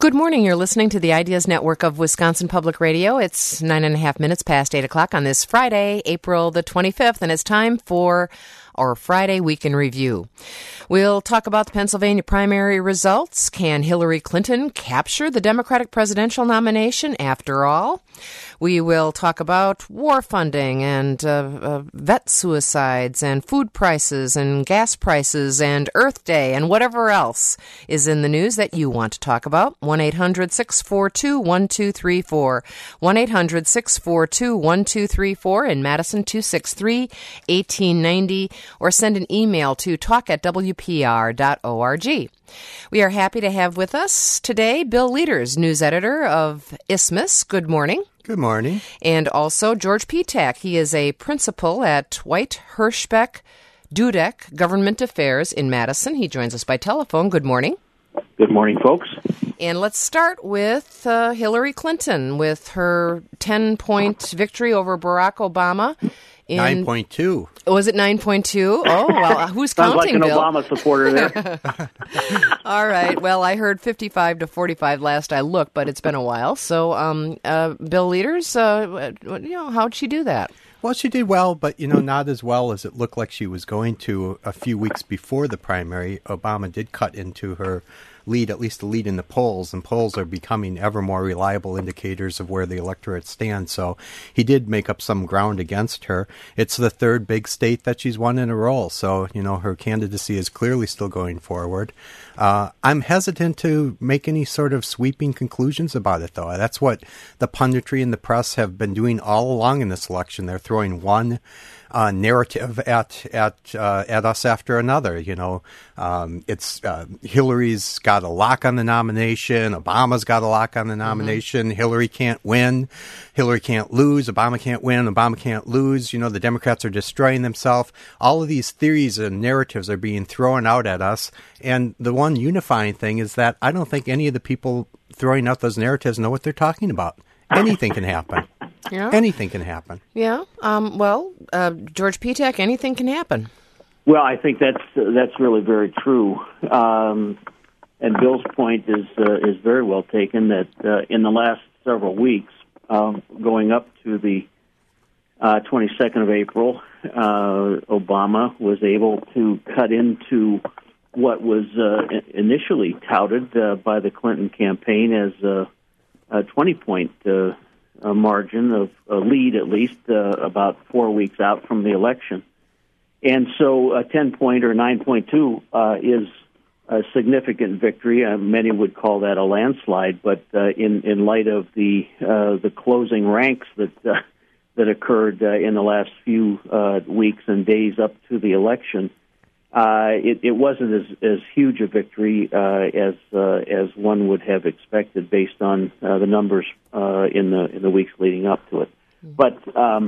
Good morning. You're listening to the Ideas Network of Wisconsin Public Radio. It's 9.5 minutes past 8 o'clock on this Friday, April the 25th, and it's time for our Friday Week in Review. We'll talk about the Pennsylvania primary results. Can Hillary Clinton capture the Democratic presidential nomination after all? We will talk about war funding and vet suicides and food prices and gas prices and Earth Day and whatever else is in the news that you want to talk about. 1-800-642-1234. 1-800-642-1234 in Madison, 263-1890, or send an email to talk@wpr.org. We are happy to have with us today Bill Leaders, news editor of Isthmus. Good morning. Good morning. And also George Petak. He is a principal at White Hirschbeck Dudek Government Affairs in Madison. He joins us by telephone. Good morning. Good morning, folks. And let's start with Hillary Clinton with her 10-point victory over Barack Obama. 9.2. Was it 9.2? Oh, well, who's counting, Sounds like an Bill? Obama supporter there. All right. Well, I heard 55-45 last I looked, but it's been a while. So, Bill Leaders, how'd she do that? Well, she did well, but, not as well as it looked like she was going to a few weeks before the primary. Obama did cut into her lead, at least the lead in the polls, and polls are becoming ever more reliable indicators of where the electorate stands. So he did make up some ground against her. It's the third big state that she's won in a row. So, her candidacy is clearly still going forward. I'm hesitant to make any sort of sweeping conclusions about it, though. That's what the punditry and the press have been doing all along in this election. They're throwing one narrative at us after another. It's Hillary's got a lock on the nomination. Obama's got a lock on the nomination. Mm-hmm. Hillary can't win. Hillary can't lose. Obama can't win. Obama can't lose. The Democrats are destroying themselves. All of these theories and narratives are being thrown out at us. And the one unifying thing is that I don't think any of the people throwing out those narratives know what they're talking about. Anything can happen. Yeah. Anything can happen. Yeah. George Petak, anything can happen. Well, I think that's really very true. And Bill's point is very well taken. That in the last several weeks, going up to the 22nd of April, Obama was able to cut into what was initially touted by the Clinton campaign as a 20-point margin of a lead, at least about 4 weeks out from the election. And so a 10-point or 9.2 is a significant victory. Many would call that a landslide, but in light of the closing ranks that occurred in the last few weeks and days up to the election, it wasn't as huge a victory as one would have expected based on the numbers in the weeks leading up to it. But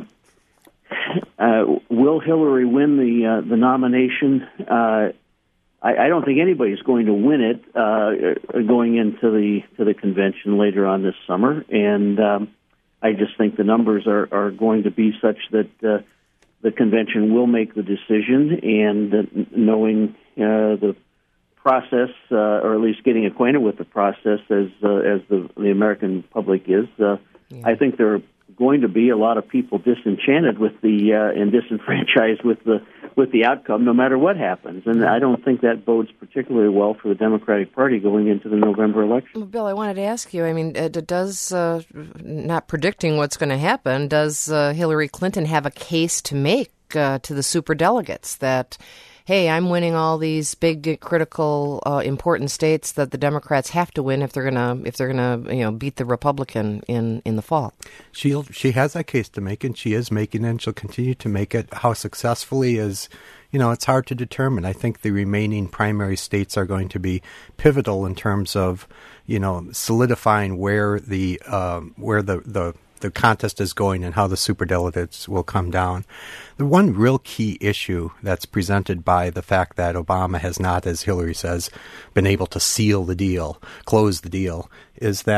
will Hillary win the nomination? I don't think anybody's going to win it going into the convention later on this summer, and I just think the numbers are going to be such that the convention will make the decision, and knowing the process, or at least getting acquainted with the process as the American public is, I think there are going to be a lot of people disenchanted with and disenfranchised with the outcome, no matter what happens. And I don't think that bodes particularly well for the Democratic Party going into the November election. Well, Bill, I wanted to ask you, does, not predicting what's going to happen, does Hillary Clinton have a case to make to the superdelegates that, hey, I'm winning all these big, critical, important states that the Democrats have to win if they're gonna beat the Republican in the fall? She has that case to make, and she is making it, and she'll continue to make it. How successfully is, it's hard to determine. I think the remaining primary states are going to be pivotal in terms of, solidifying where the contest is going and how the superdelegates will come down. The one real key issue that's presented by the fact that Obama has not, as Hillary says, been able to seal the deal, close the deal, is that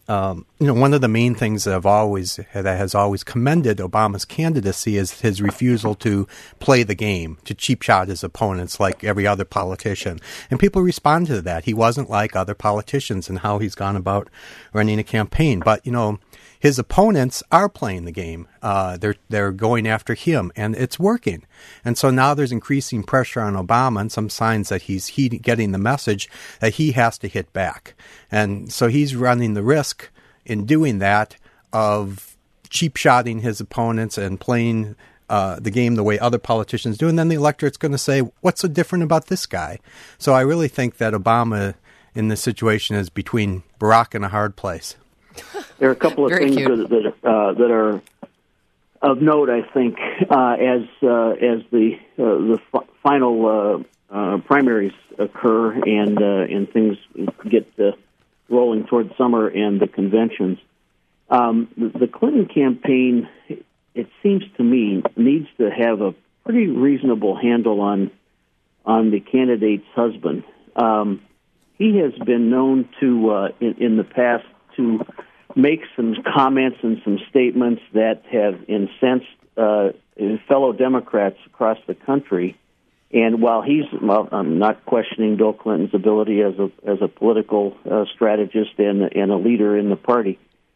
one of the main things that has always commended Obama's candidacy is his refusal to play the game, to cheap shot his opponents like every other politician. And people respond to that. He wasn't like other politicians in how he's gone about running a campaign. But, his opponents are playing the game. They're going after him, and it's working. And so now there's increasing pressure on Obama and some signs that he's getting the message that he has to hit back. And so he's running the risk in doing that of cheap-shotting his opponents and playing the game the way other politicians do. And then the electorate's going to say, what's so different about this guy? So I really think that Obama in this situation is between Barack and a hard place. There are a couple of things that are of note, I think, as the final primaries occur and things get rolling toward summer and the conventions. The Clinton campaign, it seems to me, needs to have a pretty reasonable handle on the candidate's husband. He has been known to, in the past, to make some comments and some statements that have incensed fellow Democrats across the country. And while I'm not questioning Bill Clinton's ability as a political strategist and a leader in the party,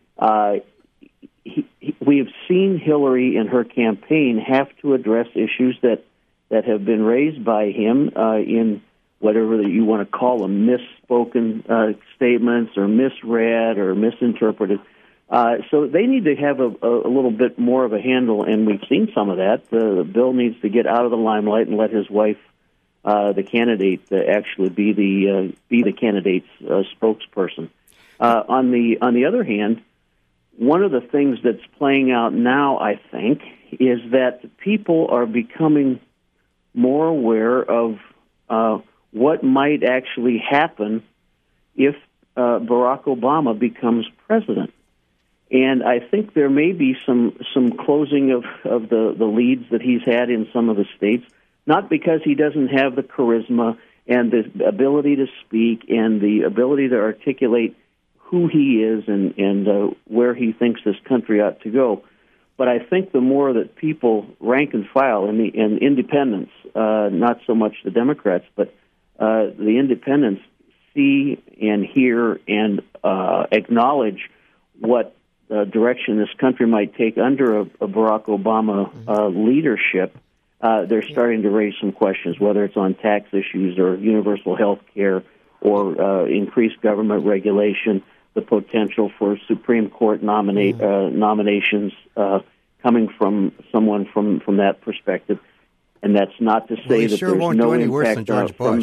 we have seen Hillary and her campaign have to address issues that have been raised by him in whatever you want to call them, misspoken statements or misread or misinterpreted. So they need to have a little bit more of a handle, and we've seen some of that. Bill needs to get out of the limelight and let his wife, the candidate, actually be the candidate's spokesperson. On the other hand, one of the things that's playing out now, I think, is that people are becoming more aware of what might actually happen if Barack Obama becomes president. And I think there may be some closing of the leads that he's had in some of the states, not because he doesn't have the charisma and the ability to speak and the ability to articulate who he is and where he thinks this country ought to go. But I think the more that people, rank and file, and independents, not so much the Democrats, but the independents see and hear and acknowledge what direction this country might take under a Barack Obama leadership, they're starting to raise some questions, whether it's on tax issues or universal health care or increased government regulation, the potential for Supreme Court nominations coming from someone from that perspective. And that's not to say that there's no impact from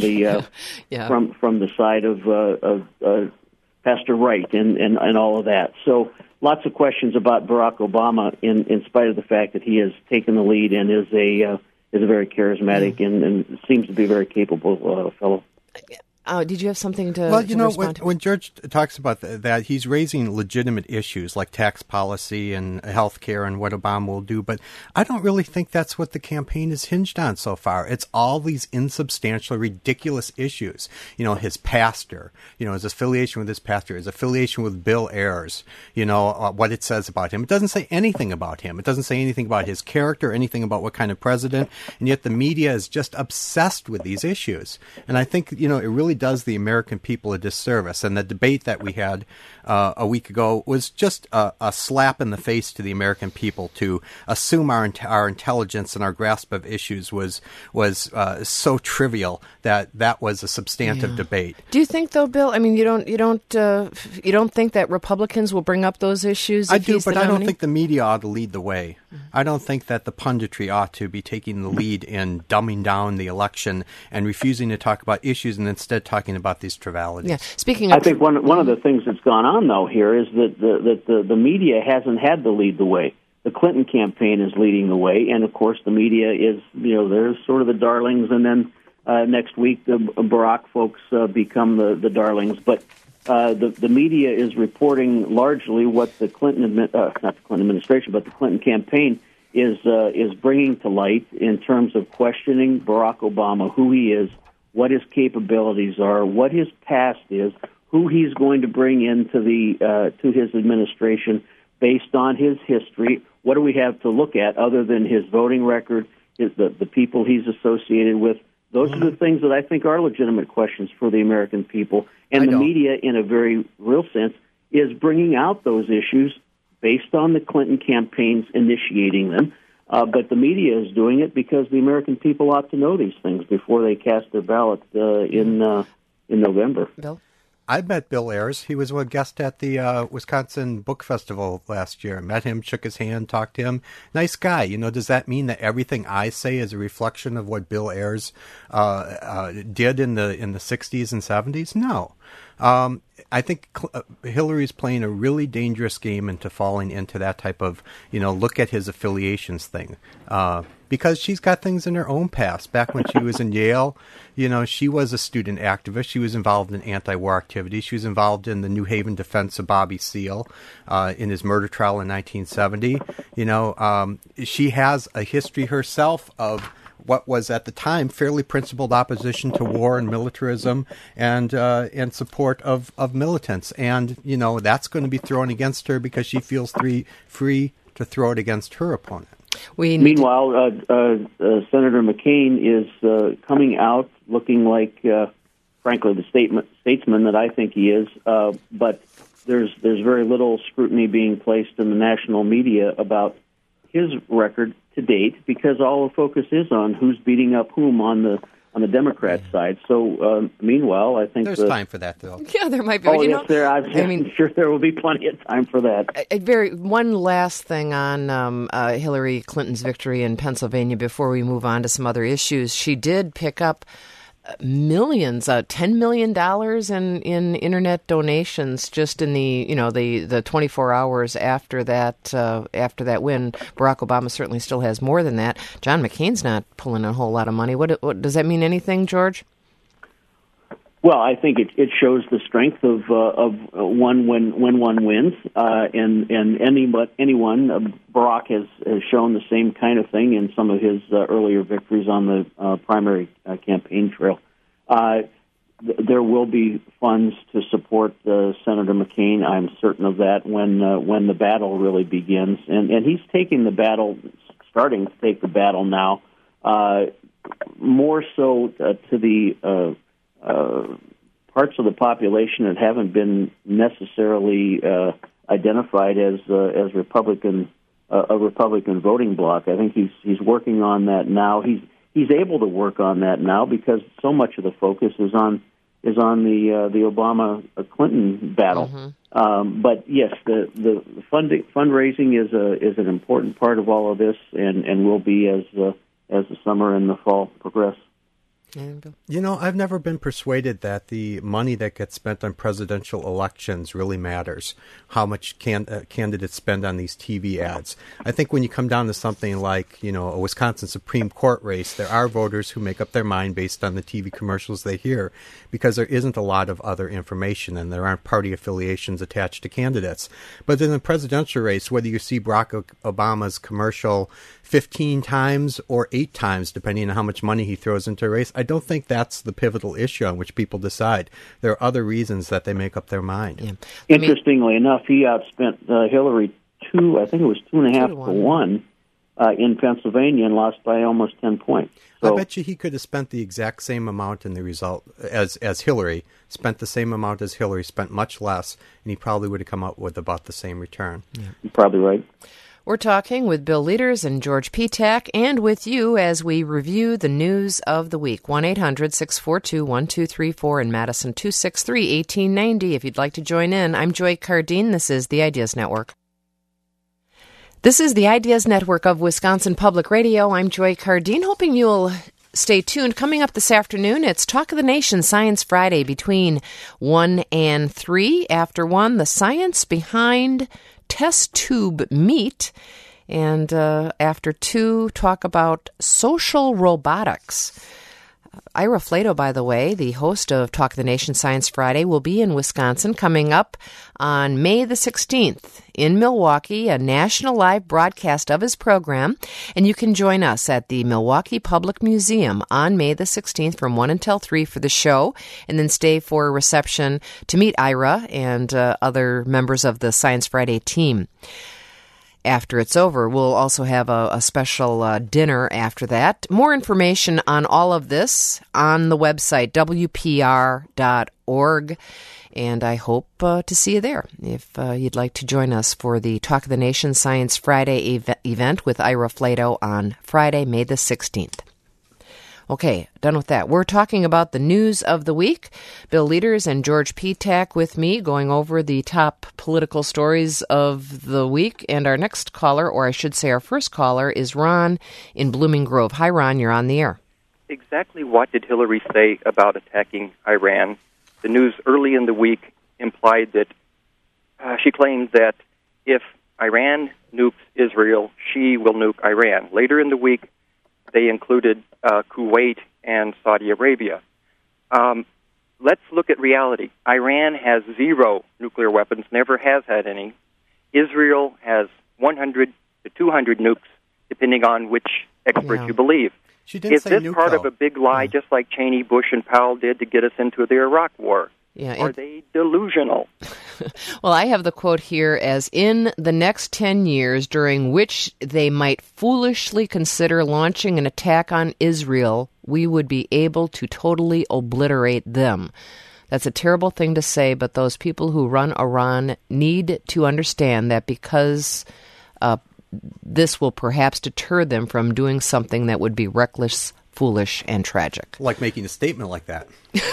the side of Pastor Wright and all of that. So lots of questions about Barack Obama, in spite of the fact that he has taken the lead and is a very charismatic and seems to be a very capable fellow. Did you have something to respond to? When George talks about that, he's raising legitimate issues like tax policy and health care and what Obama will do, but I don't really think that's what the campaign is hinged on so far. It's all these insubstantial, ridiculous issues. His pastor, his affiliation with his pastor, his affiliation with Bill Ayers, what it says about him. It doesn't say anything about him. It doesn't say anything about his character, anything about what kind of president, and yet the media is just obsessed with these issues. And I think, it really does the American people a disservice. And the debate that we had a week ago was just a slap in the face to the American people to assume our intelligence and our grasp of issues was so trivial that was a substantive debate. Do you think, though, Bill? I mean, you don't think that Republicans will bring up those issues? I do, but I don't think the media ought to lead the way. I don't think that the punditry ought to be taking the lead in dumbing down the election and refusing to talk about issues and instead talking about these trivialities. Yeah. Speaking of, I think one of the things that's gone on though here is that the media hasn't had to lead the way. The Clinton campaign is leading the way, and of course the media is they're sort of the darlings, and then next week the Barack folks become the darlings, but. The media is reporting largely what the not the Clinton administration, but the Clinton campaign is bringing to light in terms of questioning Barack Obama, who he is, what his capabilities are, what his past is, who he's going to bring into to his administration based on his history. What do we have to look at other than his voting record, the people he's associated with? Those are the things that I think are legitimate questions for the American people. And the media, in a very real sense, is bringing out those issues based on the Clinton campaigns initiating them. But the media is doing it because the American people ought to know these things before they cast their ballot in November. Bill? I met Bill Ayers. He was a guest at the Wisconsin Book Festival last year. Met him, shook his hand, talked to him. Nice guy. Does that mean that everything I say is a reflection of what Bill Ayers did in the 60s and 70s? No. I think Hillary's playing a really dangerous game into falling into that type of, look at his affiliations thing. Because she's got things in her own past. Back when she was in Yale, she was a student activist. She was involved in anti-war activities. She was involved in the New Haven defense of Bobby Seale in his murder trial in 1970. She has a history herself of what was at the time fairly principled opposition to war and militarism and support of militants. And, that's going to be thrown against her because she feels free to throw it against her opponent. Meanwhile, Senator McCain is coming out looking like, frankly, the statesman that I think he is. But there's very little scrutiny being placed in the national media about his record to date because all the focus is on who's beating up whom on the Democrat side. So, meanwhile, I think there's time for that, though. Yeah, there might be. Oh, yes, I'm sure there will be plenty of time for that. One last thing on Hillary Clinton's victory in Pennsylvania before we move on to some other issues. She did pick up millions, $10 million in internet donations just in the 24 hours after that win. Barack Obama certainly still has more than that. John McCain's not pulling a whole lot of money. What does that mean? Anything, George? Well, I think it shows the strength of one when one wins, and anyone. Barack has shown the same kind of thing in some of his earlier victories on the primary campaign trail. There will be funds to support Senator McCain. I'm certain of that when the battle really begins, and he's taking the battle, starting to take the battle now, more so to the parts of the population that haven't been necessarily identified as Republican, a Republican voting bloc. I think he's working on that now. He's able to work on that now because so much of the focus is on the Obama Clinton battle. Mm-hmm. But yes, the fundraising is an important part of all of this, and will be as the summer and the fall progress. I've never been persuaded that the money that gets spent on presidential elections really matters, how much candidates spend on these TV ads. I think when you come down to something like, a Wisconsin Supreme Court race, there are voters who make up their mind based on the TV commercials they hear because there isn't a lot of other information and there aren't party affiliations attached to candidates. But in the presidential race, whether you see Barack Obama's commercial 15 times or 8 times, depending on how much money he throws into a race, I don't think that's the pivotal issue on which people decide. There are other reasons that they make up their mind. Yeah. Interestingly enough, he outspent Hillary 2.5 to 1 in Pennsylvania and lost by almost 10 points. So, I bet you he could have spent the exact same amount in the result as Hillary, spent the same amount as Hillary, spent much less, and he probably would have come up with about the same return. Yeah. You're probably right. We're talking with Bill Leaders and George Petak, and with you as we review the news of the week. 1-800-642-1234 in Madison, 263-1890. If you'd like to join in, I'm Joy Cardine. This is the Ideas Network. This is the Ideas Network of Wisconsin Public Radio. I'm Joy Cardine, hoping you'll stay tuned. Coming up this afternoon, it's Talk of the Nation Science Friday between 1 and 3. After 1, the science behind test tube meat, and after 2, talk about social robotics. Ira Flatow, by the way, the host of Talk of the Nation Science Friday, will be in Wisconsin coming up on May the 16th in Milwaukee, a national live broadcast of his program. And you can join us at the Milwaukee Public Museum on May the 16th from 1 until 3 for the show, and then stay for a reception to meet Ira and other members of the Science Friday team. After it's over, we'll also have a special dinner after that. More information on all of this on the website, WPR.org. And I hope to see you there if you'd like to join us for the Talk of the Nation Science Friday event with Ira Flatow on Friday, May the 16th. Okay, done with that. We're talking about the news of the week. Bill Leaders and George Petak with me going over the top political stories of the week. And our next caller, or I should say our first caller, is Ron in Blooming Grove. Hi, Ron. You're on the air. Exactly what did Hillary say about attacking Iran? The news early in the week implied that she claimed that if Iran nukes Israel, she will nuke Iran. Later in the week, they included Kuwait and Saudi Arabia. Let's look at reality. Iran has 0 nuclear weapons, never has had any. Israel has 100 to 200 nukes, depending on which expert you believe. Is this part of a big lie, just like Cheney, Bush, and Powell did to get us into the Iraq War? Are they delusional? Well, I have the quote here as, in the next 10 years, during which they might foolishly consider launching an attack on Israel, we would be able to totally obliterate them. That's a terrible thing to say, but those people who run Iran need to understand that because this will perhaps deter them from doing something that would be reckless, foolish, and tragic. Like making a statement like that.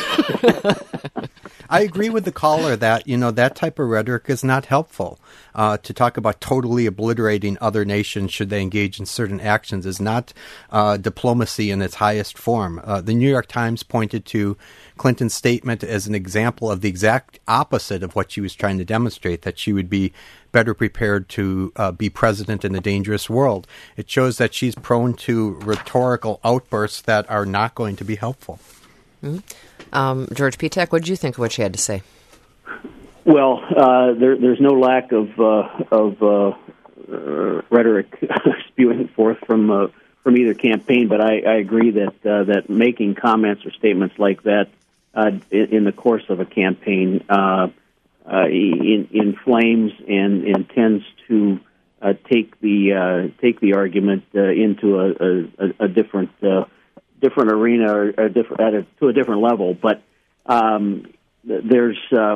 I agree with the caller that, that type of rhetoric is not helpful. To talk about totally obliterating other nations should they engage in certain actions is not diplomacy in its highest form. The New York Times pointed to Clinton's statement as an example of the exact opposite of what she was trying to demonstrate, that she would be better prepared to be president in a dangerous world. It shows that she's prone to rhetorical outbursts that are not going to be helpful. Mm-hmm. George Petak, what did you think of what she had to say? Well, there's no lack of rhetoric spewing forth from either campaign, but I agree that making comments or statements like that in the course of a campaign inflames and tends to take the argument into a different arena or to a different level. But there's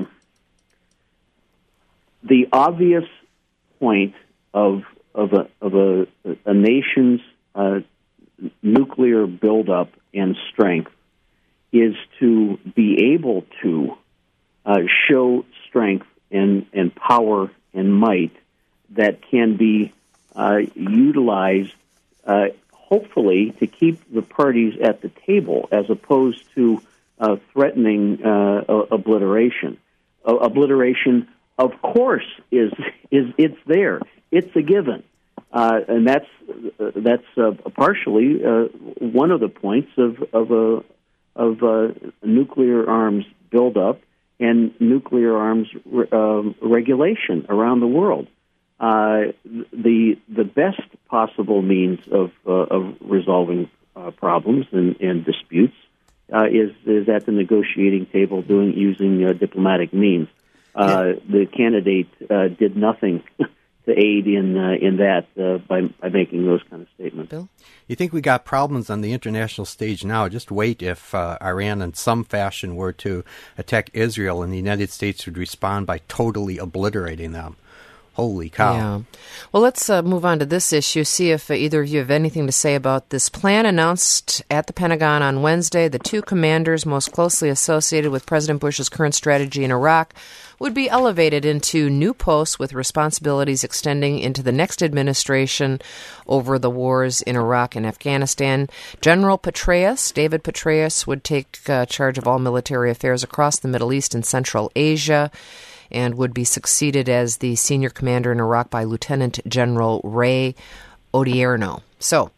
the obvious point of a nation's nuclear buildup and strength is to be able to show strength and power and might that can be utilized, hopefully, to keep the parties at the table, as opposed to threatening obliteration. Obliteration, of course, is it's there. It's a given, and that's partially one of the points of nuclear arms buildup and nuclear arms regulation around the world. The best possible means of resolving problems and disputes is at the negotiating table, using diplomatic means. The candidate did nothing to aid in that by making those kind of statements. Bill? You think we got problems on the international stage now? Just wait if Iran in some fashion were to attack Israel, and the United States would respond by totally obliterating them. Holy cow. Yeah. Well, let's move on to this issue, see if either of you have anything to say about this plan announced at the Pentagon on Wednesday. The 2 commanders most closely associated with President Bush's current strategy in Iraq would be elevated into new posts with responsibilities extending into the next administration over the wars in Iraq and Afghanistan. General Petraeus, David Petraeus, would take charge of all military affairs across the Middle East and Central Asia, and would be succeeded as the senior commander in Iraq by Lieutenant General Ray Odierno. So,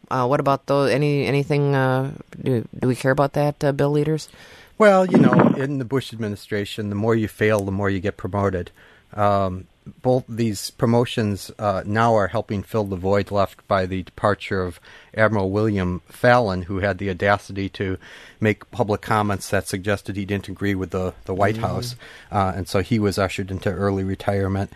What about those? Anything? Do we care about that, bill leaders? Well, in the Bush administration, the more you fail, the more you get promoted. Both these promotions now are helping fill the void left by the departure of Admiral William Fallon, who had the audacity to make public comments that suggested he didn't agree with the White House. And so he was ushered into early retirement.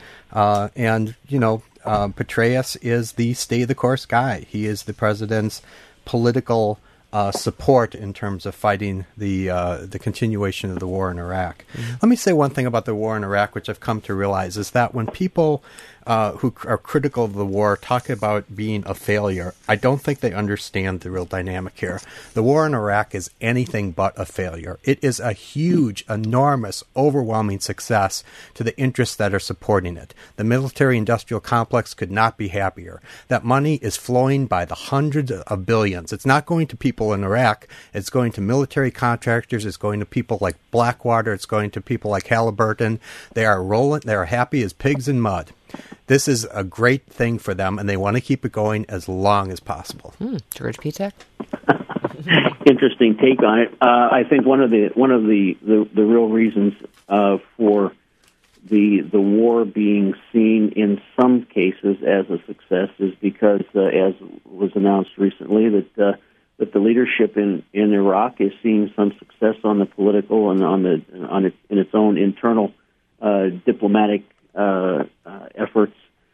Petraeus is the stay-the-course guy. He is the president's political support in terms of fighting the continuation of the war in Iraq. Let me say one thing about the war in Iraq, which I've come to realize, is that when people who are critical of the war talk about being a failure, I don't think they understand the real dynamic here. The war in Iraq is anything but a failure. It is a huge, enormous, overwhelming success to the interests that are supporting it. The military-industrial complex could not be happier. That money is flowing by the hundreds of billions. It's not going to people in Iraq. It's going to military contractors. It's going to people like Blackwater. It's going to people like Halliburton. They are rolling. They are happy as pigs in mud. This is a great thing for them, and they want to keep it going as long as possible. George Petek? Interesting take on it. I think one of the real reasons for the war being seen in some cases as a success is because, as was announced recently, that the leadership in Iraq is seeing some success on the political and in its own internal diplomatic efforts.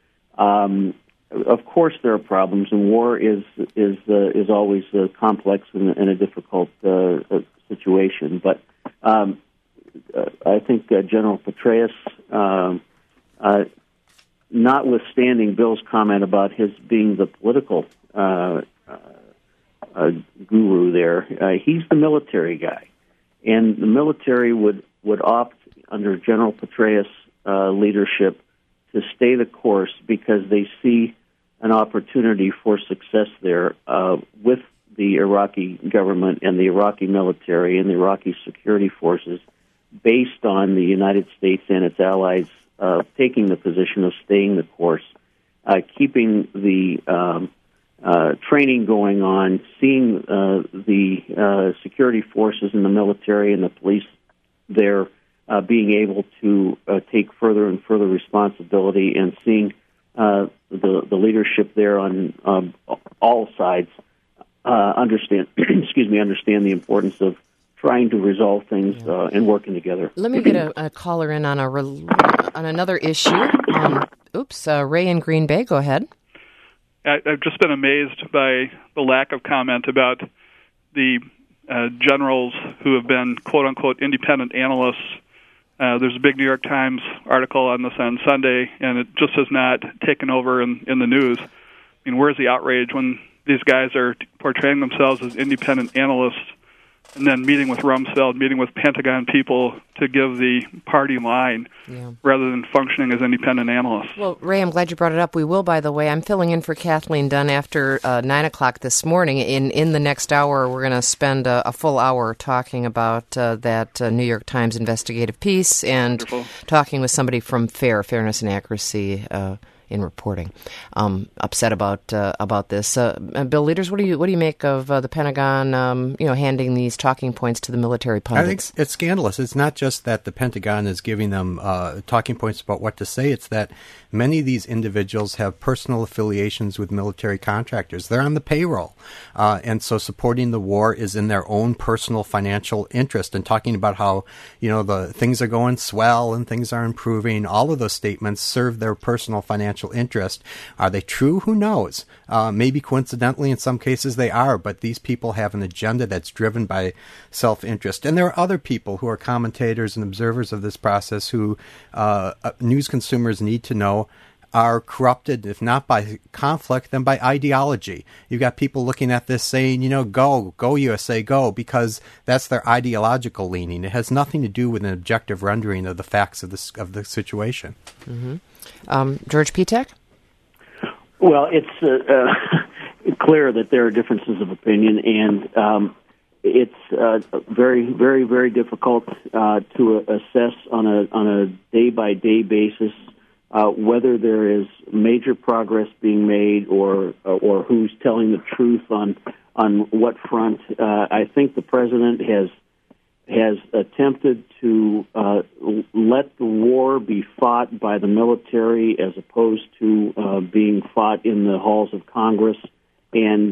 Of course, there are problems, and war is always complex and a difficult situation. But I think General Petraeus, notwithstanding Bill's comment about his being the political guru there, he's the military guy, and the military would opt under General Petraeus' leadership to stay the course because they see an opportunity for success there with the Iraqi government and the Iraqi military and the Iraqi security forces based on the United States and its allies taking the position of staying the course, keeping the training going on, seeing the security forces and the military and the police there being able to take further and further responsibility, and seeing the leadership there on all sides understand the importance of trying to resolve things and working together. Let me get a caller in on another issue. Ray in Green Bay, go ahead. I've just been amazed by the lack of comment about the generals who have been quote-unquote independent analysts. There's a big New York Times article on this on Sunday, and it just has not taken over in the news. I mean, where's the outrage when these guys are portraying themselves as independent analysts and then meeting with Rumsfeld, meeting with Pentagon people to give the party line rather than functioning as independent analysts? Well, Ray, I'm glad you brought it up. We will, by the way. I'm filling in for Kathleen Dunn after 9 o'clock this morning. In the next hour, we're going to spend a full hour talking about that New York Times investigative piece and talking with somebody from Fairness and Accuracy in reporting, upset about this. Bill Leaders, what do you make of the Pentagon, handing these talking points to the military pundits? I think it's scandalous. It's not just that the Pentagon is giving them talking points about what to say. It's that many of these individuals have personal affiliations with military contractors. They're on the payroll, and so supporting the war is in their own personal financial interest. And talking about how the things are going swell and things are improving, all of those statements serve their personal financial interest. Are they true? Who knows? Maybe coincidentally in some cases they are, but these people have an agenda that's driven by self-interest. And there are other people who are commentators and observers of this process who news consumers need to know are corrupted, if not by conflict, then by ideology. You've got people looking at this saying, go USA, go, because that's their ideological leaning. It has nothing to do with an objective rendering of the facts of the situation. Mm-hmm. George Petek? Well, it's clear that there are differences of opinion, and it's very, very, very difficult to assess on a day-by-day basis whether there is major progress being made or who's telling the truth on what front. I think the president has attempted to let the war be fought by the military as opposed to being fought in the halls of Congress, and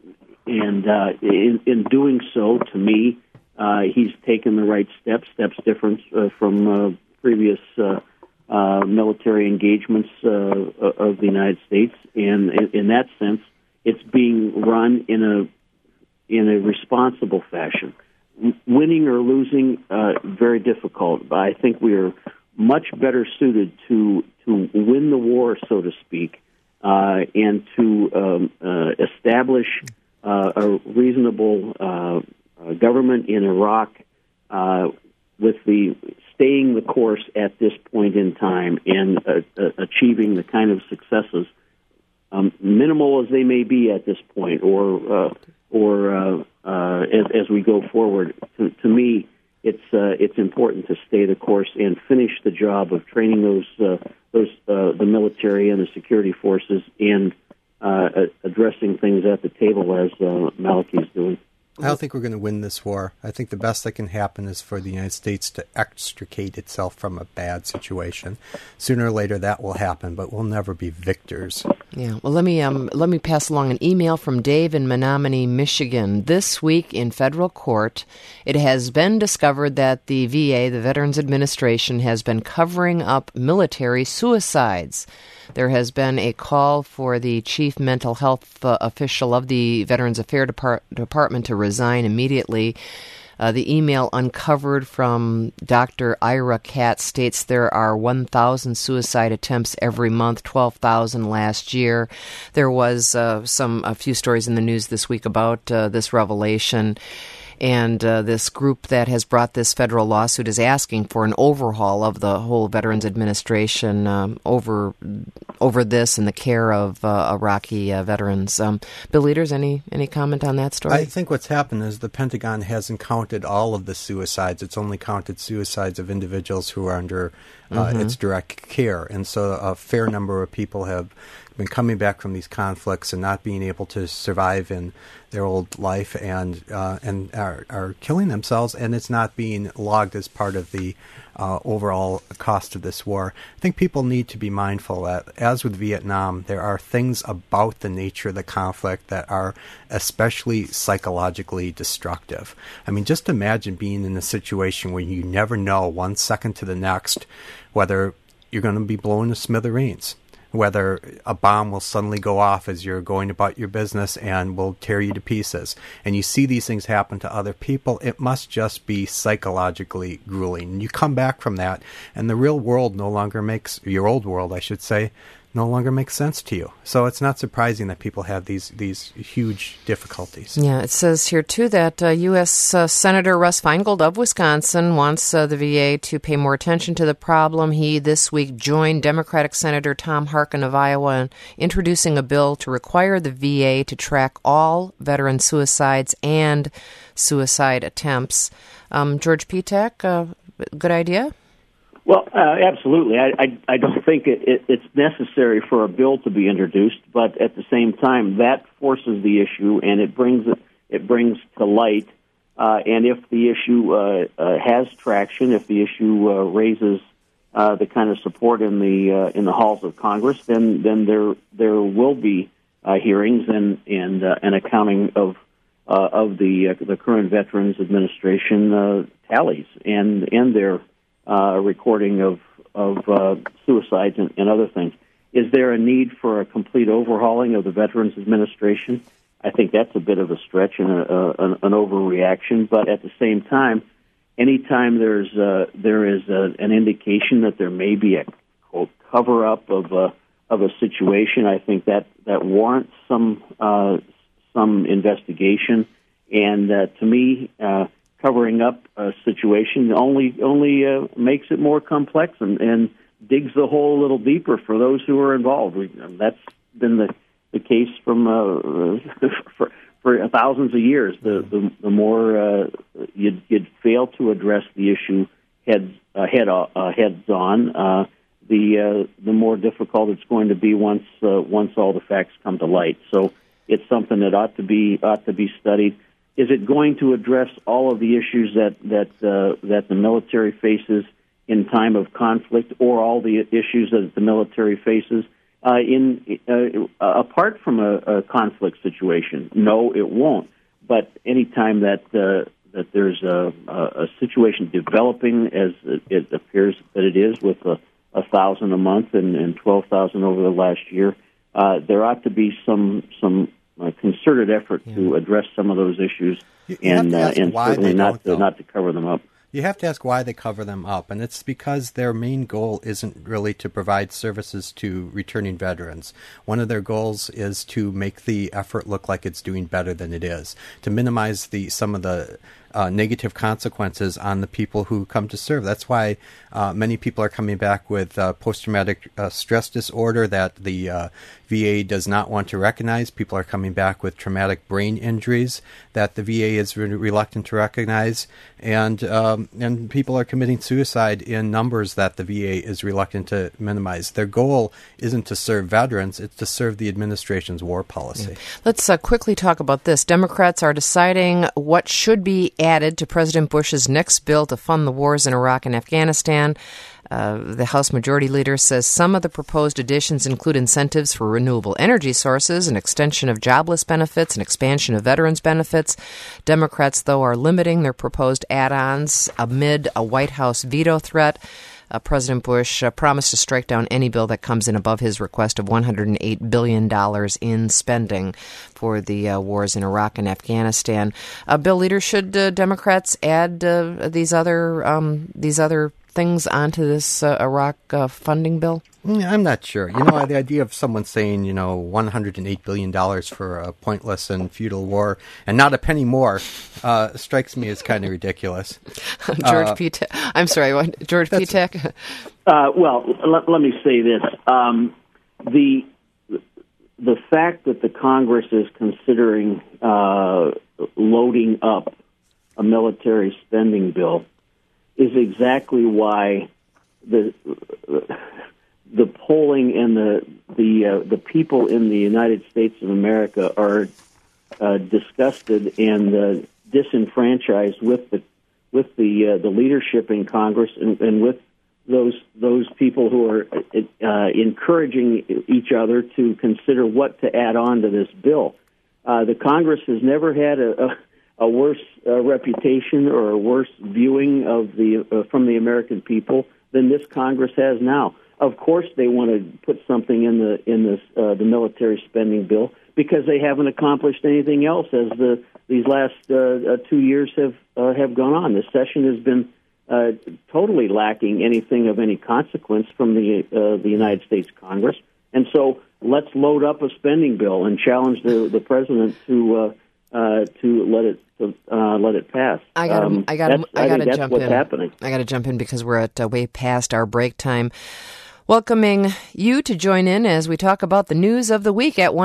in doing so, to me, he's taken the right steps different from previous military engagements of the United States, and in that sense, it's being run in a responsible fashion. Winning or losing, very difficult. But I think we are much better suited to win the war, so to speak, and to establish a reasonable government in Iraq with the staying the course at this point in time and achieving the kind of successes, minimal as they may be at this point, or as we go forward. To me, it's important to stay the course and finish the job of training the military and the security forces and addressing things at the table as Malachi's doing. I don't think we're going to win this war. I think the best that can happen is for the United States to extricate itself from a bad situation. Sooner or later that will happen, but we'll never be victors. Yeah. Well, let me pass along an email from Dave in Menominee, Michigan. This week in federal court, it has been discovered that the VA, the Veterans Administration, has been covering up military suicides. There has been a call for the chief mental health official of the Veterans Affairs Department to resign immediately. The email uncovered from Dr. Ira Katz states there are 1,000 suicide attempts every month, 12,000 last year. There was a few stories in the news this week about this revelation. And this group that has brought this federal lawsuit is asking for an overhaul of the whole Veterans Administration over this and the care of Iraqi veterans. Bill Leaders, any comment on that story? I think what's happened is the Pentagon hasn't counted all of the suicides. It's only counted suicides of individuals who are under its direct care. And so a fair number of people have been coming back from these conflicts and not being able to survive in their old life and are killing themselves, and it's not being logged as part of the overall cost of this war. I think people need to be mindful that, as with Vietnam, there are things about the nature of the conflict that are especially psychologically destructive. I mean, just imagine being in a situation where you never know 1 second to the next whether you're going to be blown to smithereens, whether a bomb will suddenly go off as you're going about your business and will tear you to pieces. And you see these things happen to other people. It must just be psychologically grueling. And you come back from that, and the real world no longer makes, your old world, I should say, no longer makes sense to you. So it's not surprising that people have these huge difficulties. Yeah, it says here, too, that U.S. Senator Russ Feingold of Wisconsin wants the VA to pay more attention to the problem. He this week joined Democratic Senator Tom Harkin of Iowa in introducing a bill to require the VA to track all veteran suicides and suicide attempts. George Petak, good idea? Well, absolutely. I don't think it's necessary for a bill to be introduced, but at the same time, that forces the issue and it brings to light. And if the issue has traction, if the issue raises the kind of support in the halls of Congress, then there will be hearings and an accounting of the current Veterans Administration tallies and their recording of suicides and other things. Is there a need for a complete overhauling of the Veterans Administration? I think that's a bit of a stretch and an overreaction. But at the same time, anytime there is an indication that there may be a quote cover up of a situation, I think that warrants some investigation. And to me, covering up a situation only makes it more complex and digs the hole a little deeper for those who are involved. That's been the case from for thousands of years. The more you'd fail to address the issue heads on, the more difficult it's going to be once all the facts come to light. So it's something that ought to be studied. Is it going to address all of the issues that the military faces in time of conflict, or all the issues that the military faces apart from a conflict situation? No, it won't. But any time that there's a situation developing, as it appears that it is, with 1,000 a month and 12,000 over the last year, there ought to be some concerted effort to address some of those issues, and certainly not to cover them up. You have to ask why they cover them up, and it's because their main goal isn't really to provide services to returning veterans. One of their goals is to make the effort look like it's doing better than it is, to minimize some of the negative consequences on the people who come to serve. That's why many people are coming back with post-traumatic stress disorder that the VA does not want to recognize. People are coming back with traumatic brain injuries that the VA is reluctant to recognize, and people are committing suicide in numbers that the VA is reluctant to minimize. Their goal isn't to serve veterans; it's to serve the administration's war policy. Let's quickly talk about this. Democrats are deciding what should be added to President Bush's next bill to fund the wars in Iraq and Afghanistan. The House Majority Leader says some of the proposed additions include incentives for renewable energy sources, an extension of jobless benefits, an expansion of veterans benefits. Democrats, though, are limiting their proposed add-ons amid a White House veto threat. President Bush promised to strike down any bill that comes in above his request of $108 billion in spending for the wars in Iraq and Afghanistan. Bill Leader, should Democrats add these other things onto this Iraq funding bill? I'm not sure. The idea of someone saying, $108 billion for a pointless and futile war and not a penny more strikes me as kind of ridiculous. George Petak. I'm sorry, what? George Petak? Well, let me say this. The fact that the Congress is considering loading up a military spending bill is exactly why the polling and the people in the United States of America are disgusted and disenfranchised with the leadership in Congress and with those people who are encouraging each other to consider what to add on to this bill. The Congress has never had a worse reputation or a worse viewing of from the American people than this Congress has now. Of course, they want to put something in the military spending bill because they haven't accomplished anything else as these last 2 years have gone on. The session has been totally lacking anything of any consequence from the United States Congress, and so let's load up a spending bill and challenge the president to let it pass. I gotta jump in. Happening. I gotta jump in because we're at way past our break time. Welcoming you to join in as we talk about the news of the week at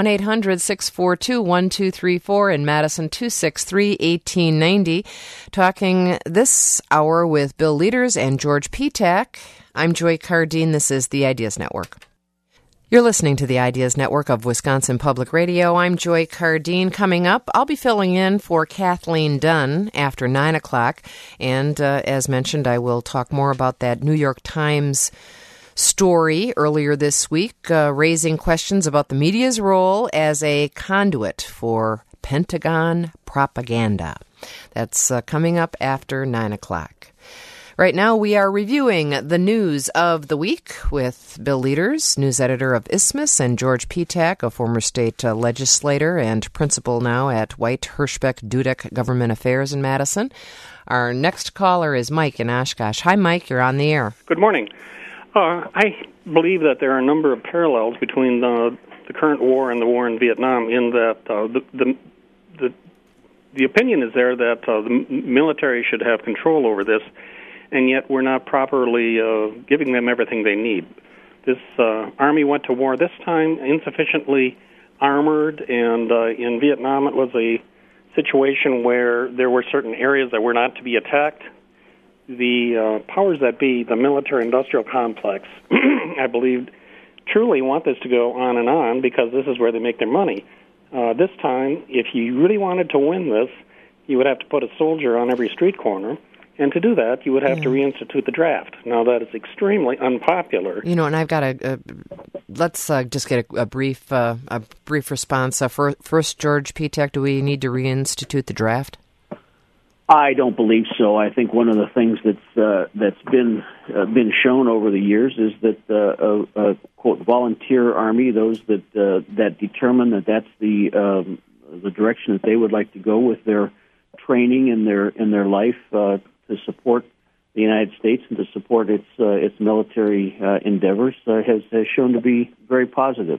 1-800-642-1234 in Madison, 263-1890. Talking this hour with Bill Leaders and George Petak. I'm Joy Cardine. This is the Ideas Network. You're listening to the Ideas Network of Wisconsin Public Radio. I'm Joy Cardine. Coming up, I'll be filling in for Kathleen Dunn after 9 o'clock. And as mentioned, I will talk more about that New York Times story earlier this week, raising questions about the media's role as a conduit for Pentagon propaganda. That's coming up after 9 o'clock. Right now, we are reviewing the news of the week with Bill Leaders, news editor of Isthmus, and George Petak, a former state legislator and principal now at White Hirschbeck Dudek Government Affairs in Madison. Our next caller is Mike in Oshkosh. Hi, Mike. You're on the air. Good morning. I believe that there are a number of parallels between the current war and the war in Vietnam in that the opinion is there that the military should have control over this, and yet we're not properly giving them everything they need. This Army went to war this time insufficiently armored, and in Vietnam it was a situation where there were certain areas that were not to be attacked, the powers that be, the military-industrial complex, I believe, truly want this to go on and on because this is where they make their money. This time, if you really wanted to win this, you would have to put a soldier on every street corner. And to do that, you would have to reinstitute the draft. Now, that is extremely unpopular. You know, and I've got let's just get a brief response. First, George Petek, do we need to reinstitute the draft? I don't believe so. I think one of the things that's been shown over the years is that a quote volunteer army, those that determine that that's the direction that they would like to go with their training in their life to support the United States and to support its military endeavors has shown to be very positive.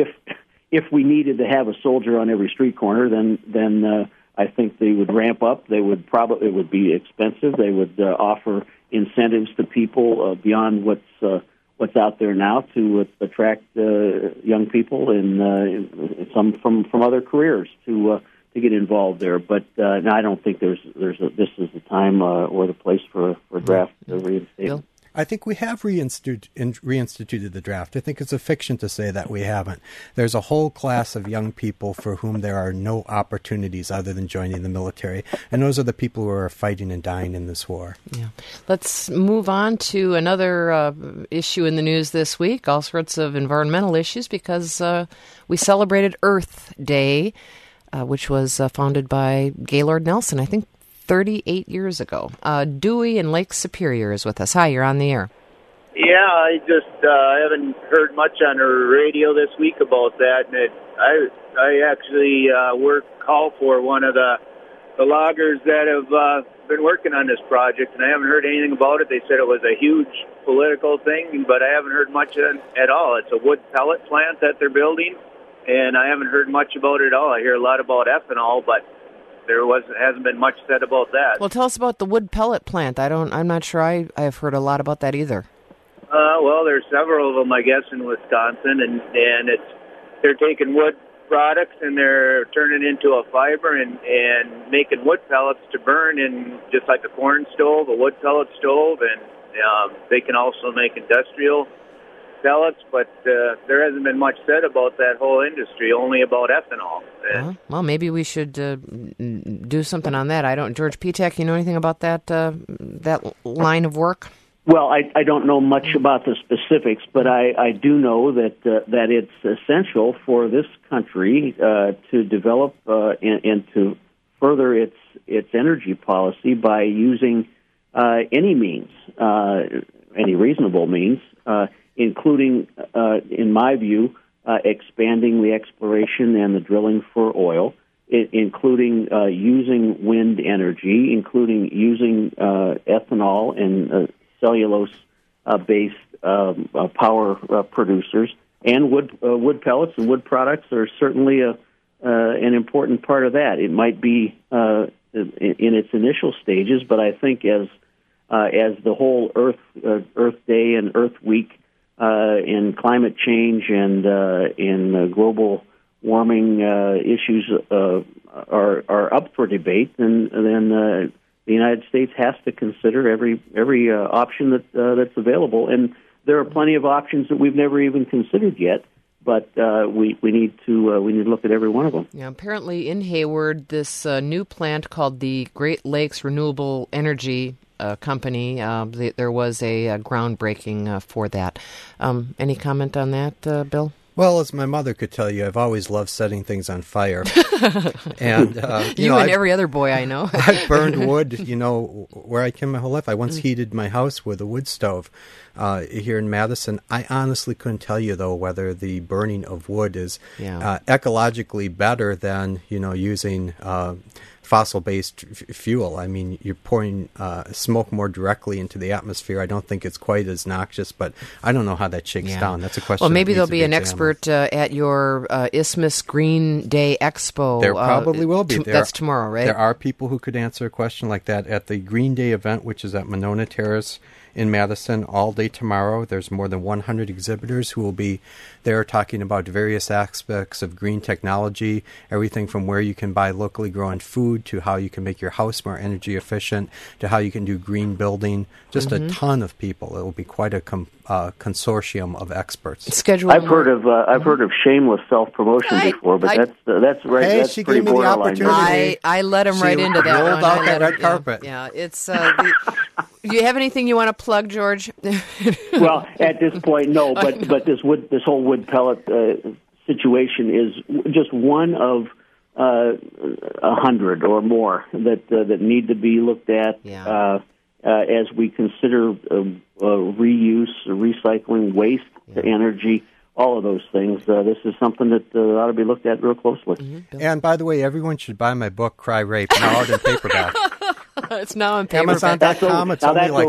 If we needed to have a soldier on every street corner, then I think they would ramp up. It would be expensive. They would offer incentives to people beyond what's out there now to attract young people and some from other careers to get involved there. But no, I don't think this is the time or the place for a draft reinstatement. I think we have reinstituted the draft. I think it's a fiction to say that we haven't. There's a whole class of young people for whom there are no opportunities other than joining the military, and those are the people who are fighting and dying in this war. Yeah. Let's move on to another issue in the news this week, all sorts of environmental issues, because we celebrated Earth Day, which was founded by Gaylord Nelson, I think, 38 years ago. Dewey in Lake Superior is with us. Hi, you're on the air. Yeah, I just haven't heard much on the radio this week about that. And I actually call for one of the loggers that have been working on this project, and I haven't heard anything about it. They said it was a huge political thing, but I haven't heard much at all. It's a wood pellet plant that they're building, and I haven't heard much about it at all. I hear a lot about ethanol, but hasn't been much said about that. Well, tell us about the wood pellet plant. I'm not sure I have heard a lot about that either. Well, there's several of them, I guess, in Wisconsin, and they're taking wood products and they're turning into a fiber and making wood pellets to burn in just like a corn stove, a wood pellet stove, and they can also make industrial pellets, but there hasn't been much said about that whole industry, only about ethanol. Well, maybe we should do something on that. George Petek, you know anything about that line of work? Well, I don't know much about the specifics, but I do know that it's essential for this country to develop and to further its energy policy by using any means, any reasonable means, including, in my view, expanding the exploration and the drilling for oil, including using wind energy, including using ethanol and cellulose-based power producers, and wood pellets and wood products are certainly an important part of that. It might be in its initial stages, but I think as the whole Earth Day and Earth Week in climate change and in global warming issues are up for debate, then the United States has to consider every option that's available, and there are plenty of options that we've never even considered yet. But we need to look at every one of them. Yeah, apparently in Hayward, this new plant called the Great Lakes Renewable Energy Company, there was a groundbreaking for that. Any comment on that, Bill? Well, as my mother could tell you, I've always loved setting things on fire. And every other boy I know. I've burned wood, where I came my whole life. I once heated my house with a wood stove here in Madison. I honestly couldn't tell you, though, whether the burning of wood is ecologically better than, using fossil-based fuel. I mean, you're pouring smoke more directly into the atmosphere. I don't think it's quite as noxious, but I don't know how that shakes down. That's a question. Well, maybe there'll be an expert at your Isthmus Green Day Expo. There probably will be. That's tomorrow, right? There are people who could answer a question like that at the Green Day event, which is at Monona Terrace in Madison all day tomorrow. There's more than 100 exhibitors who will be there talking about various aspects of green technology, everything from where you can buy locally grown food to how you can make your house more energy efficient to how you can do green building. Just a ton of people. It will be quite a consortium of experts. I've heard of shameless self-promotion before, but that's right. Hey, that's she pretty gave me the borderline. opportunity. I let him right into that rolled one. out that red carpet. Yeah, it's. Do you have anything you want to plug, George? Well, at this point, no. But this whole wood pellet situation is just one of 100 or more that need to be looked at as we consider reuse, recycling, waste to energy. All of those things. This is something that ought to be looked at real closely. Mm-hmm. And by the way, everyone should buy my book, Cry Rape, now out in paperback. It's now in paperback. Amazon.com, it's only like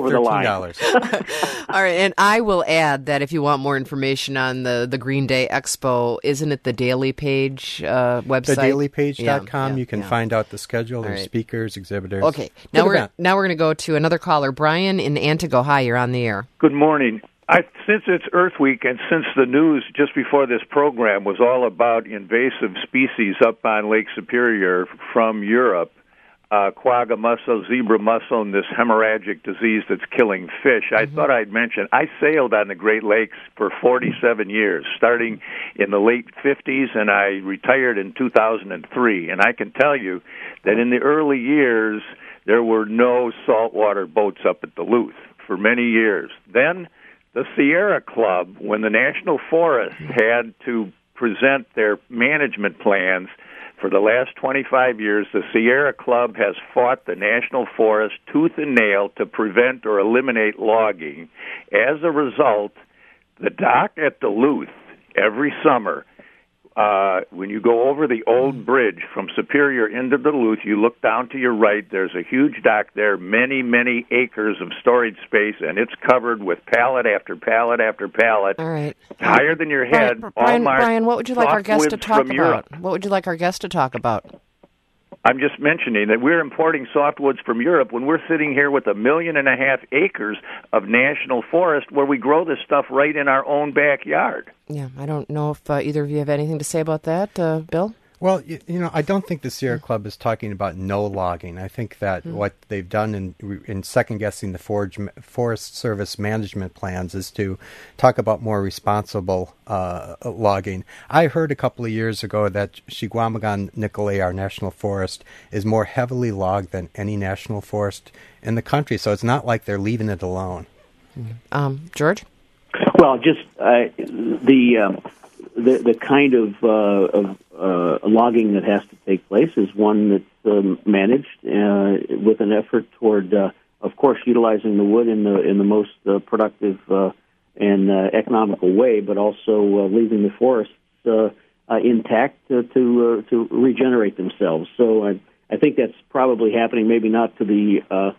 $13. All right, and I will add that if you want more information on the Green Day Expo, isn't it the Daily Page website? TheDailyPage.com. You can find out the schedule. There's speakers, exhibitors. Okay, now we're going to go to another caller. Brian in Antigo. Hi, you're on the air. Good morning. Since it's Earth Week and since the news just before this program was all about invasive species up on Lake Superior from Europe, quagga mussel, zebra mussel, and this hemorrhagic disease that's killing fish, I thought I'd mention, I sailed on the Great Lakes for 47 years, starting in the late 50s, and I retired in 2003. And I can tell you that in the early years, there were no saltwater boats up at Duluth for many years. Then the Sierra Club, when the National Forest had to present their management plans for the last 25 years, the Sierra Club has fought the National Forest tooth and nail to prevent or eliminate logging. As a result, the dock at Duluth every summer, when you go over the old bridge from Superior into Duluth, you look down to your right, there's a huge dock there, many, many acres of storage space, and it's covered with pallet after pallet after pallet. All right. Higher than your head. Brian, what would you like our guest to talk about? Europe. What would you like our guest to talk about? I'm just mentioning that we're importing softwoods from Europe when we're sitting here with 1.5 million acres of national forest where we grow this stuff right in our own backyard. Yeah, I don't know if either of you have anything to say about that, Bill? Well, I don't think the Sierra Club is talking about no logging. I think that what they've done in second-guessing the Forest Service management plans is to talk about more responsible logging. I heard a couple of years ago that Chequamegon Nicolet, our national forest, is more heavily logged than any national forest in the country, so it's not like they're leaving it alone. George? Well, just the kind of logging that has to take place is one that's managed with an effort toward, of course, utilizing the wood in the most productive and economical way, but also leaving the forests intact to regenerate themselves. So I think that's probably happening. Maybe not to the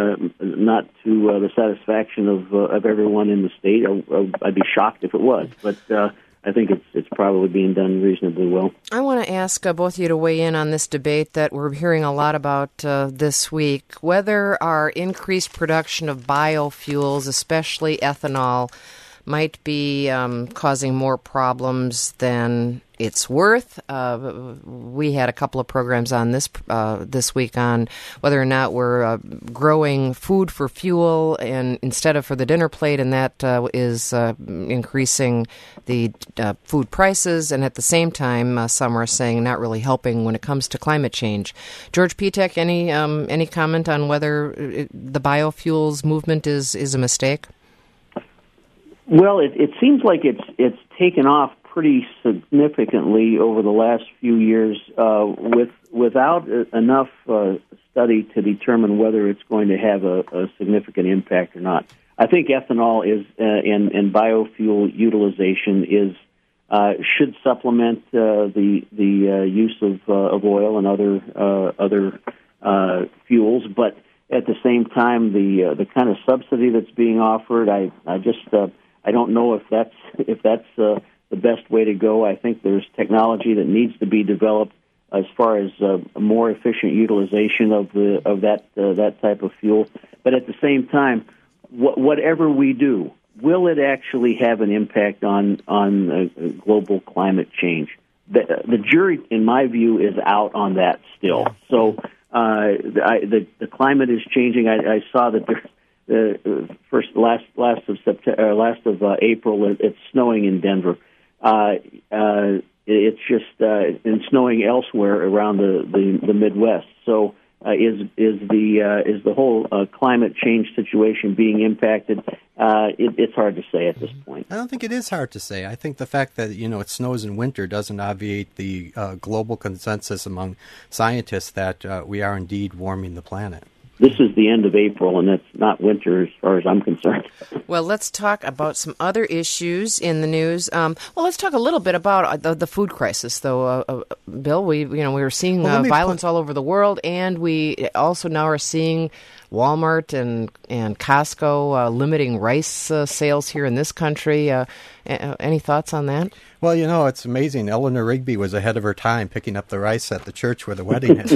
satisfaction of everyone in the state. I'd be shocked if it was, but I think it's probably being done reasonably well. I want to ask both of you to weigh in on this debate that we're hearing a lot about this week, whether our increased production of biofuels, especially ethanol, might be causing more problems than it's worth. We had a couple of programs on this week on whether or not we're growing food for fuel and instead of for the dinner plate, and that is increasing the food prices, and at the same time, some are saying not really helping when it comes to climate change. George Pitek, any comment on whether the biofuels movement is a mistake? Well, it seems like it's taken off pretty significantly over the last few years without enough study to determine whether it's going to have a significant impact or not. I think ethanol is and biofuel utilization should supplement the use of oil and other fuels, but at the same time, the kind of subsidy that's being offered, I don't know if that's the best way to go. I think there's technology that needs to be developed as far as more efficient utilization of that type of fuel. But at the same time, whatever we do, will it actually have an impact on global climate change? The jury, in my view, is out on that still. So the climate is changing. I saw that last of April, it's snowing in Denver. It's just and snowing elsewhere around the Midwest. So is the whole climate change situation being impacted? It's hard to say at this point. I don't think it is hard to say. I think the fact that it snows in winter doesn't obviate the global consensus among scientists that we are indeed warming the planet. This is the end of April, and it's not winter as far as I'm concerned. Well, let's talk about some other issues in the news. Let's talk a little bit about the food crisis, though. Bill, we were seeing violence all over the world, and we also now are seeing Walmart and Costco limiting rice sales here in this country. Any thoughts on that? Well, it's amazing. Eleanor Rigby was ahead of her time picking up the rice at the church where the wedding had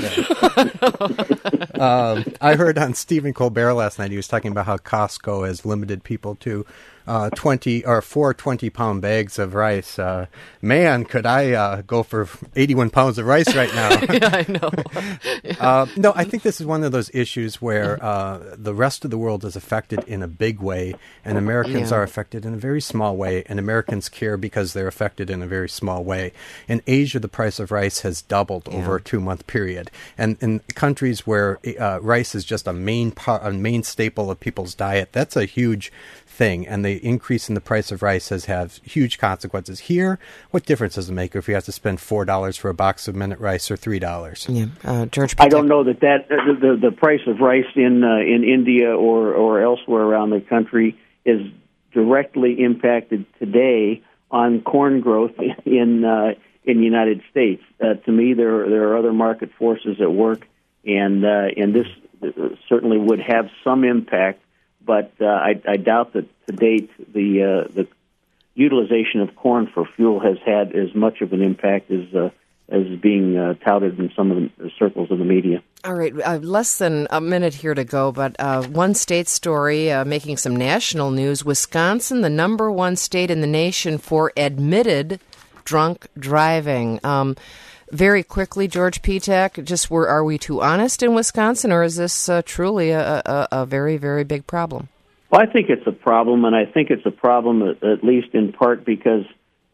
been. I heard on Stephen Colbert last night, he was talking about how Costco has limited people to 4 20-pound bags of rice. Man, could I go for 81 pounds of rice right now? Yeah, I know. No, I think this is one of those issues where the rest of the world is affected in a big way, and Americans are affected in a very small way, and Americans care because they're affected in a very small way. In Asia, the price of rice has doubled over a 2-month period, and in countries where rice is just a main staple of people's diet, that's a huge thing, and the increase in the price of rice has had huge consequences. Here, what difference does it make if you have to spend $4 for a box of minute rice or $3? Yeah, George. I don't know that the price of rice in India or elsewhere around the country is directly impacted today on corn growth in the United States. To me, there are other market forces at work, and this certainly would have some impact. But I doubt that to date the utilization of corn for fuel has had as much of an impact as being touted in some of the circles of the media. All right, less than a minute here to go, but one state story making some national news. Wisconsin, the number one state in the nation for admitted drunk driving. Very quickly, George Petak, are we too honest in Wisconsin, or is this truly a very, very big problem? Well, I think it's a problem, and I think it's a problem at least in part because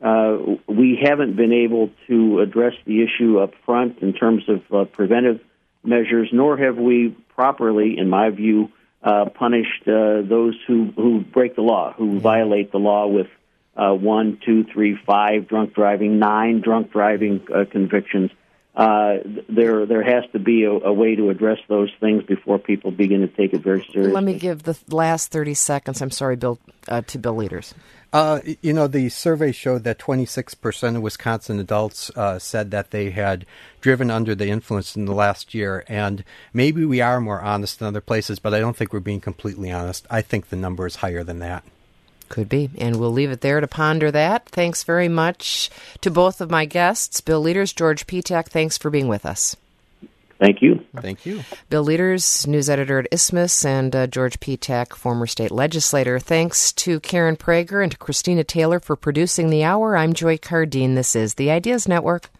we haven't been able to address the issue up front in terms of preventive measures, nor have we properly, in my view, punished those who break the law, who violate the law with 1, 2, 3, 5 drunk driving, 9 drunk driving convictions. There has to be a way to address those things before people begin to take it very seriously. Let me give the last 30 seconds, I'm sorry, Bill, to Bill Leaders. The survey showed that 26% of Wisconsin adults said that they had driven under the influence in the last year, and maybe we are more honest than other places, but I don't think we're being completely honest. I think the number is higher than that. Could be, and we'll leave it there to ponder that. Thanks very much to both of my guests, Bill Leaders, George Petak. Thanks for being with us. Thank you. Thank you. Bill Leaders, news editor at Isthmus, and George Petak, former state legislator. Thanks to Karen Prager and to Christina Taylor for producing the hour. I'm Joy Cardine. This is the Ideas Network.